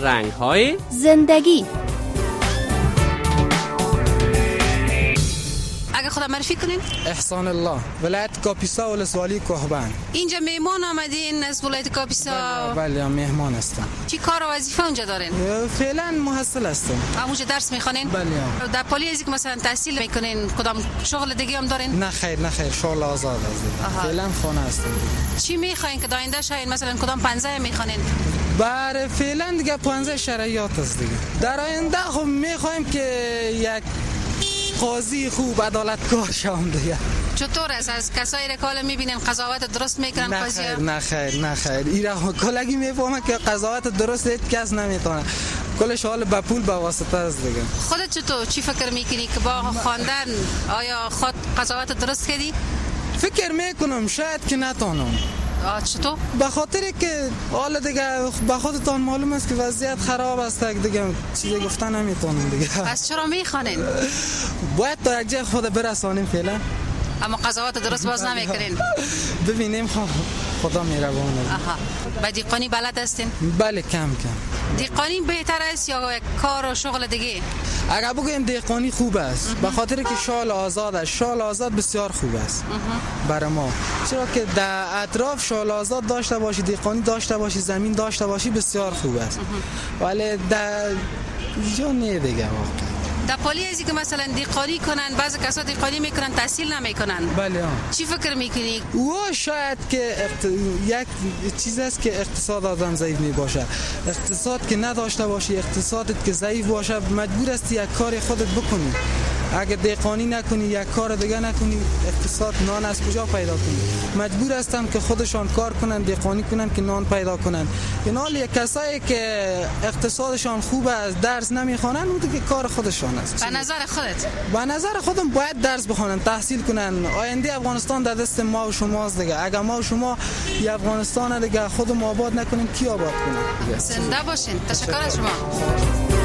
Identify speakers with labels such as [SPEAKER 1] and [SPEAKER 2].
[SPEAKER 1] رنگ‌های
[SPEAKER 2] زندگی.
[SPEAKER 3] اگه خودم معرفی کنین؟
[SPEAKER 4] احسان الله، ولایت کاپیسا، ولسوالی کوهبند.
[SPEAKER 3] اینجا مهمان آمدین از ولایت کاپیسا؟
[SPEAKER 4] بله مهمان هستم.
[SPEAKER 3] چی کار و وظیفه اونجا دارین؟
[SPEAKER 4] فعلا محصل هستم.
[SPEAKER 3] اونجا درس میخوانین؟
[SPEAKER 4] بله.
[SPEAKER 3] در پلی ازی که مثلا تحصیل میکنین کدام شغل دیگه هم دارین؟
[SPEAKER 4] نه خیر شغل آزاد است. فعلا خانه هستم.
[SPEAKER 3] چی میخواین که آینده شاید مثلا کدام پنځه میخوانین؟
[SPEAKER 4] بله فعلا دیگه 15 شرایط است دیگه. در آینده خب میخوایم که یک قاضی خوب عدالتگاه شوم دیگه.
[SPEAKER 3] چطور است از کسایی که حالا میبینن قضاوت درست میکنن قاضی‌ها؟
[SPEAKER 4] نه خیر ایرا کلگی میفهمه که قضاوت درست هیچ کس نمیتونه. کلش حال به پول به واسطه است دیگه.
[SPEAKER 3] خودت چطور چی فکر میکنی که با خواندن آیا خود قضاوت درست کردی؟
[SPEAKER 4] فکر میکنم شاید که نتونم.
[SPEAKER 3] چطور؟
[SPEAKER 4] به خاطر که حالا دیگه به خودتان معلوم است که وضعیت خراب است دیگه چیزی گفتن نمیتونم دیگه.
[SPEAKER 3] پس چرا میخوانین؟
[SPEAKER 4] باید تا یک جای خود برسانیم فعلا.
[SPEAKER 3] اما قضاوت درست باز نمیکنین؟
[SPEAKER 4] ببینیم خدا مهربانه.
[SPEAKER 3] با دیقانی بلد هستین؟
[SPEAKER 4] بله کم.
[SPEAKER 3] دیقانی بهتر است یا کار و شغل دیگه؟
[SPEAKER 4] اگر بگویم دیقانی خوب است به خاطر که شال آزاد بسیار خوب است برای ما، چرا که در اطراف شال آزاد داشته باشی، دیقانی داشته باشی، زمین داشته باشی بسیار خوب است. ولی در جا نه دیگه واقعا.
[SPEAKER 3] در پالی ازی که مثلا دیقانی کنن، بعضی کسا دیقانی میکنن تحصیل نمیکنن.
[SPEAKER 4] بله.
[SPEAKER 3] چی فکر میکنی؟
[SPEAKER 4] شاید که یک چیز است که اقتصاد آدم ضعیف می باشه. اقتصاد که نداشته باشی، اقتصادت که ضعیف باشه، مجبور هستی یک کار خودت بکنی. اگه دیقانی نکنی، یک کار دیگه نکنی، اقتصاد نان از کجا پیدا کنی؟ مجبور هستن که خودشان کار کنن، دیقانی کنن که نان پیدا کنن. این حال کسایی که اقتصادشان خوبه از درس نمیخوانن اون دیگه کار خودشان است.
[SPEAKER 3] به نظر خودت؟
[SPEAKER 4] به نظر خودم باید درس بخونن، تحصیل کنن. آینده افغانستان در دست ما و شماست دیگه. اگه ما و شما این افغانستان دیگه خودمون آباد نکنیم کی آباد کنه؟
[SPEAKER 3] زنده باشین. تشکر از شما.